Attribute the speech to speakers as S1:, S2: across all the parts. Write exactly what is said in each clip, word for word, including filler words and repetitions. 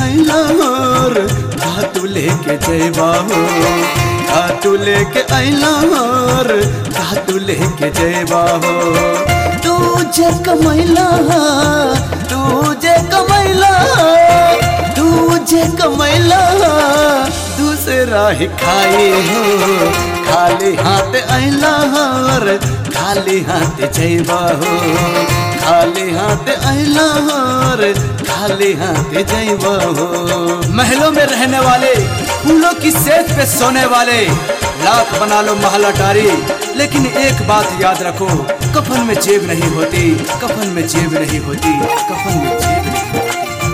S1: अइला और घातु लेके जइबा हो। घातु लेके अइला और घातु लेके जइबा हो। तू जे कमैला तू जे कमैला तू जे कमैला दूसरा ही खाई हो। खाली हाथ अइला और खाली हाथ जइबा हो। खाली हाथ अइला और खाली हाथ जइबा हो।
S2: महलों में रहने वाले, फूलों की सेज पे सोने वाले, लाख बना लो महल अटारी, लेकिन एक बात याद रखो, कफन में जेब नहीं होती, कफन में जेब नहीं होती, कफन में जेब नहीं होती।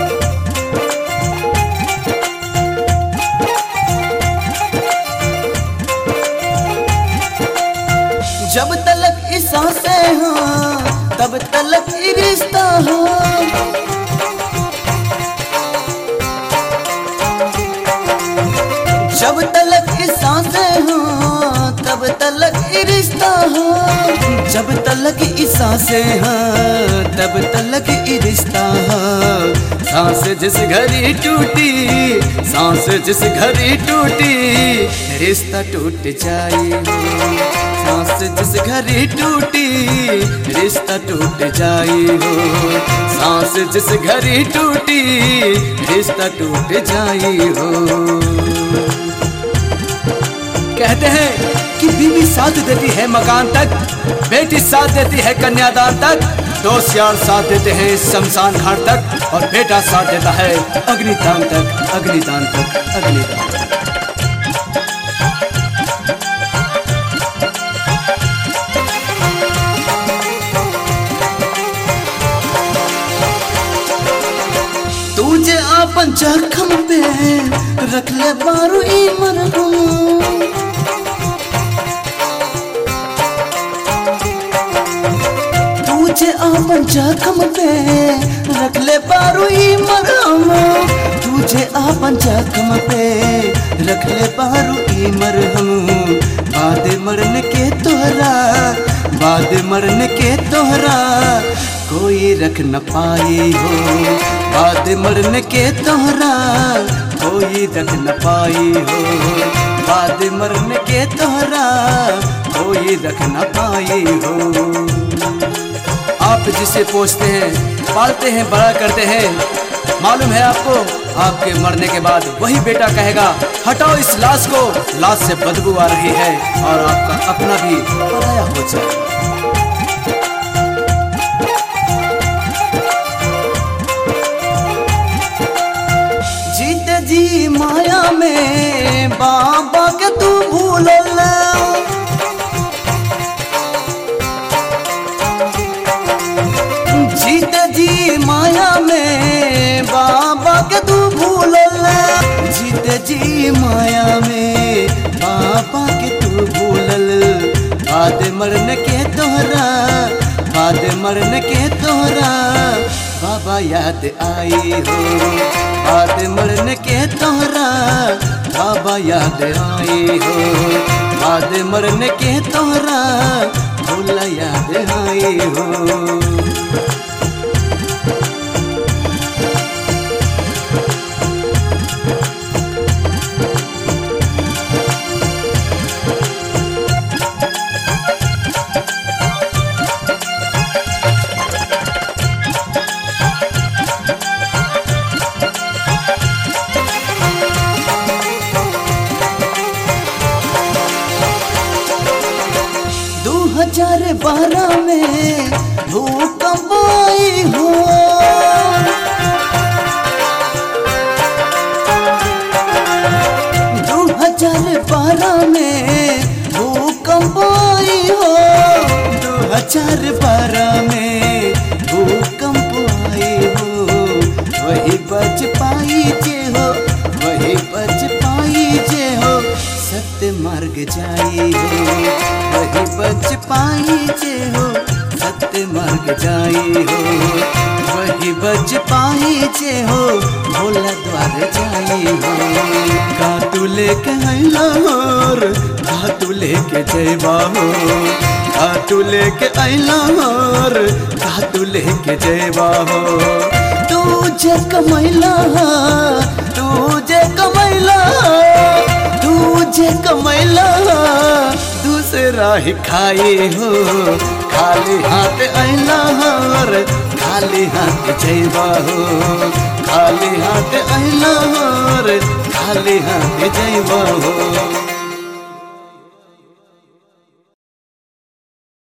S1: जब तलक ई सांसें हो तब तलक ई रिश्ता हो। जब तलक ई सांसें हो तब तलक ई रिश्ता हो। जब तलक ई सांसें हो तब तलक ई रिश्ता हो। सांस जिस घड़ी टूटी, सांस जिस घड़ी टूटी, रिश्ता टूट जाए हो। सांस जिस घड़ी टूटी, रिश्ता टूट जाए हो। सांस जिस घड़ी टूटी, रिश्ता टूट जाए हो।
S2: कहते हैं कि बीवी साथ देती है मकान तक, बेटी साथ देती है कन्यादान तक, दोस्त यार साथ देते हैं शमशान घाट तक, और बेटा साथ देता है अग्निदान तक, अग्निदान तक, अग्निदान तक।
S1: तुझे आपन जख्म पे रख ले बारू ई मरहूम। तुझे आपन जख्म पे रख ले बारू ई मरहूम। तुझे आपन जख्म पे रख ले बारू ई मरहूम। बाद मरने के तोहरा, बाद मरने के तोहरा कोई रख न पाई हो। बाद मरने के तोहरा कोई रख न पाई हो। बाद मरने के तोहरा कोई रख न पाई हो।
S2: आप जिसे पोसते हैं, पालते हैं, बड़ा करते हैं, मालूम है आपको, आपके मरने के बाद वही बेटा कहेगा हटाओ इस लाश को, लाश से बदबू आ रही है, और आपका अपना भी पराया हो जाए।
S1: जीते जी माया में बाबा के तू भूलल। जीते जी माया में बाबा के तू भूलल। जीते जी माया में बाबा के तू भूलल। बाद मरने के तोहरा, बाद मरने के तोहरा बाबा याद आई हो। बाद मरने के तोहरा बाबा याद आई हो। बाद मरने के तोहरा भोला याद आई हो। हजार बारह में भूकंप आई हो। दो हजार बारह में भूकंप आई हो। दो हजार बारह में भूकंप आई हो। वही बच पाई जे हो, वही बच पाई जे हो, सत्य मार्ग जाई हो। वही बच पाई जे हो, सत्य मार्ग जाई हो। वही बच पाई जे हो, भोला द्वार जाई हो। घातु लेके अइला और घातु लेके जइबा हो। घातु लेके अइला और घातु लेके जइबा हो। तू जे कमैला तू जे कमैला तू जे कमैला दूसरा ही खाए हो खाली हाथ अइला और खाली हाथ जइबा हो खाली हाथ अइला और खाली हाथ जइबा हो।